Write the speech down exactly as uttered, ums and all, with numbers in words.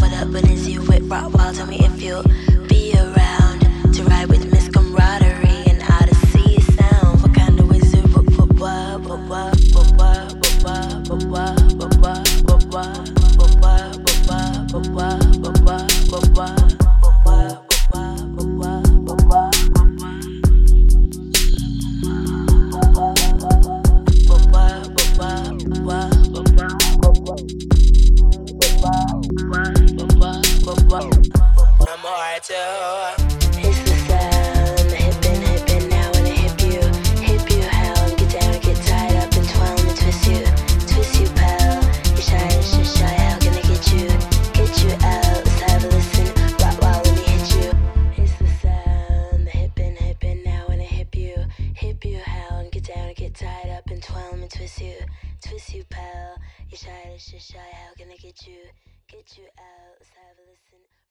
what up, when it's you with Rock Wild. Tell me if you'll be around to ride with Miss Camaraderie and Odyssey sound. What kind of wizard? What, what, what, what, what, what, what, what, what, what, what, what, what, what, what, what, what, what, what, what. It's the sound, the hippin', hippin', now when I hip you, hip you, hell, get down, get tied up and twirl and twist you, twist you, pal. You shy, you shy, how can I get you, get you out? Let's have a listen, rock while let me hit you. It's the sound, the hippin', hippin', now when I hip you, hip you, hell, get down, get tied up and twirl and twist you, twist you, pal. You shy, you shy, how can I get you, get you out? Let's have a listen.